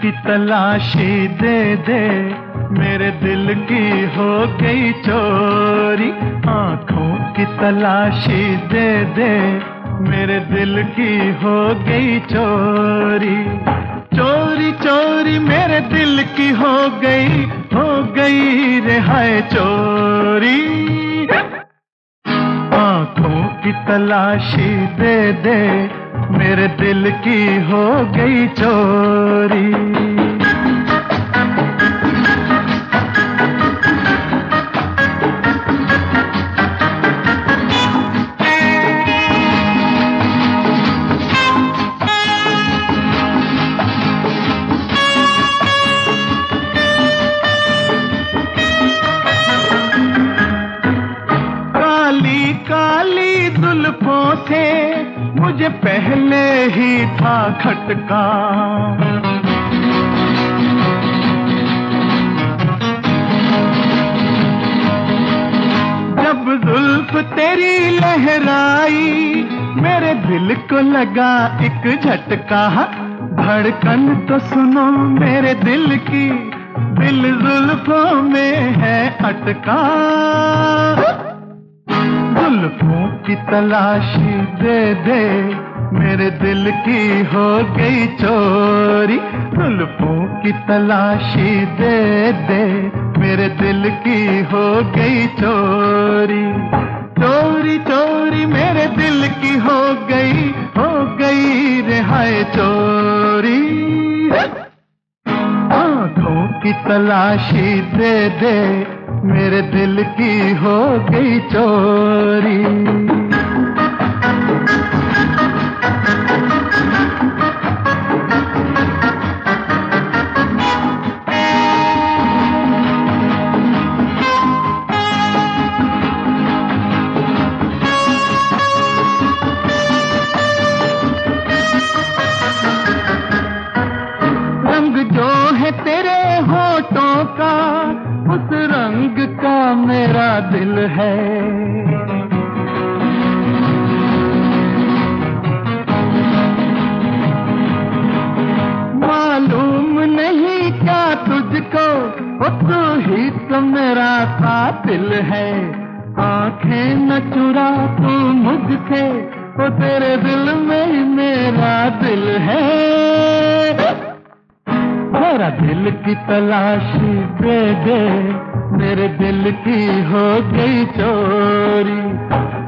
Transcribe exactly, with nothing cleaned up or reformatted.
की तलाशी दे दे, मेरे दिल की हो गई चोरी। आँखों की तलाशी दे दे, मेरे दिल की हो गई चोरी। चोरी चोरी मेरे दिल की हो गई, हो गई रे हाय चोरी। आँखों की तलाशी दे दे, मेरे दिल की हो गई चोरी। काली काली जुल्फों से मुझे पहले ही था खटका। जब जुल्फ तेरी लहराई, मेरे दिल को लगा एक झटका। धड़कन तो सुनो मेरे दिल की, दिल जुल्फों में है अटका। जुल्फों की तलाशी दे दे, मेरे दिल की हो गई चोरी। जुल्फों की तलाशी दे दे, मेरे दिल की हो गई चोरी। चोरी चोरी मेरे दिल की हो गई, हो गई रे हाय चोरी। आँखों की तलाशी दे दे, मेरे दिल की हो गई चोरी। रंग जो है तेरे होठों का, उस रंग का मेरा दिल है। मालूम नहीं क्या तुझको, वो तू ही तो मेरा कातिल है। आंखें न चुरा तू मुझसे, वो तेरे दिल में ही मेरा दिल है। मेरा दिल की तलाशी दे दे, मेरे दिल की हो गई चोरी।